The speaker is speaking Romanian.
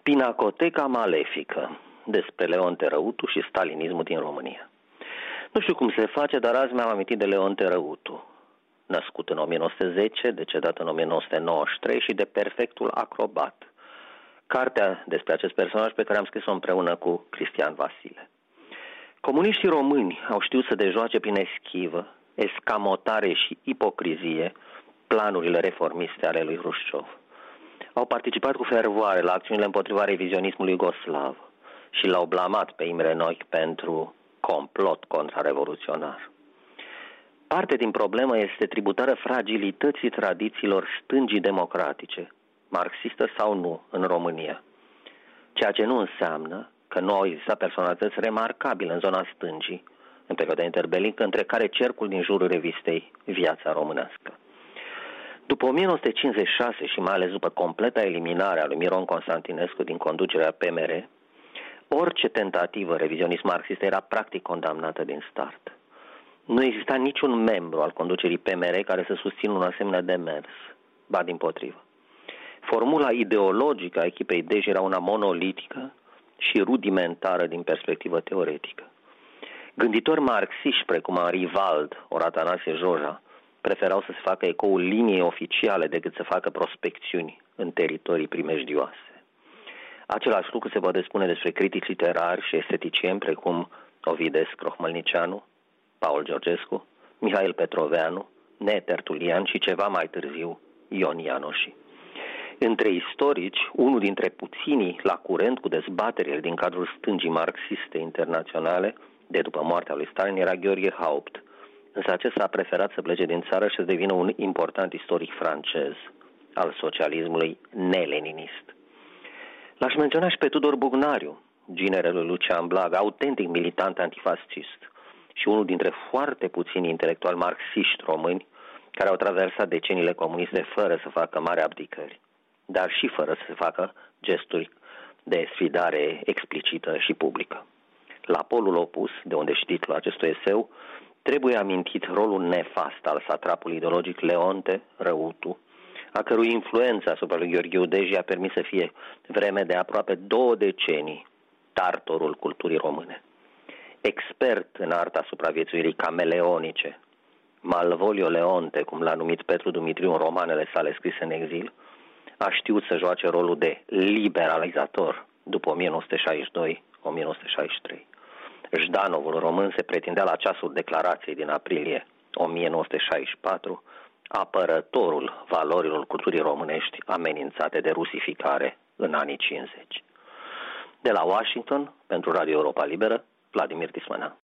Pinacoteca malefică, despre Leonte Răutu și stalinismul din România. Nu știu cum se face, dar azi mi-am amintit de Leonte Răutu, născut în 1910, decedat în 1993 și de Perfectul Acrobat, cartea despre acest personaj pe care am scris-o împreună cu Cristian Vasile. Comuniștii români au știut să dejoace prin eschivă, escamotare și ipocrizie planurile reformiste ale lui Hrușciov. Au participat cu fervoare la acțiunile împotriva revizionismului iugoslav și l-au blamat pe Imre Nagy pentru complot contrarevoluționar. Parte din problemă este tributară fragilității tradițiilor stângii democratice, marxistă sau nu, în România, ceea ce nu înseamnă că nu au existat personalități remarcabile în zona stângii, în perioada interbelică, între care cercul din jurul revistei Viața Românească. După 1956 și mai ales după completa eliminare a lui Miron Constantinescu din conducerea PMR, orice tentativă revizionist marxist era practic condamnată din start. Nu exista niciun membru al conducerii PMR care să susțină un asemenea demers, ba dimpotrivă. Formula ideologică a echipei Dej era una monolitică și rudimentară din perspectivă teoretică. Gânditori marxiști precum Henri Wald ori Atanasie Joja preferau să se facă ecoul liniei oficiale decât să facă prospecțiuni în teritorii primejdioase. Același lucru se poate spune despre critici literari și esteticieni precum Ovides Crohmălnicianu, Paul Georgescu, Mihail Petroveanu, Ne Tertulian și ceva mai târziu Ion Ianoși. Între istorici, unul dintre puținii la curent cu dezbaterile din cadrul stângii marxiste internaționale de după moartea lui Stalin era Gheorghe Haupt, însă acesta a preferat să plece din țară și să devină un important istoric francez al socialismului neleninist. L-aș menționa și pe Tudor Bugnariu, ginerelul Lucian Blaga, autentic militant antifascist și unul dintre foarte puțini intelectuali marxiști români care au traversat deceniile comuniste fără să facă mari abdicări, dar și fără să se facă gesturi de sfidare explicită și publică. La polul opus, de unde și titlul acestui eseu, trebuie amintit rolul nefast al satrapului ideologic Leonte Răutu, a cărui influență asupra lui Gheorghiu Dej a permis să fie vreme de aproape 2 decenii tartorul culturii române. Expert în arta supraviețuirii cameleonice, Malvolio Leonte, cum l-a numit Petru Dumitriu în romanele sale scrise în exil, a știut să joace rolul de liberalizator după 1962-1963. Jdanovul român se pretindea la ceasul declarației din aprilie 1964, apărătorul valorilor culturii românești amenințate de rusificare în anii 50. De la Washington, pentru Radio Europa Liberă, Vladimir Tismana.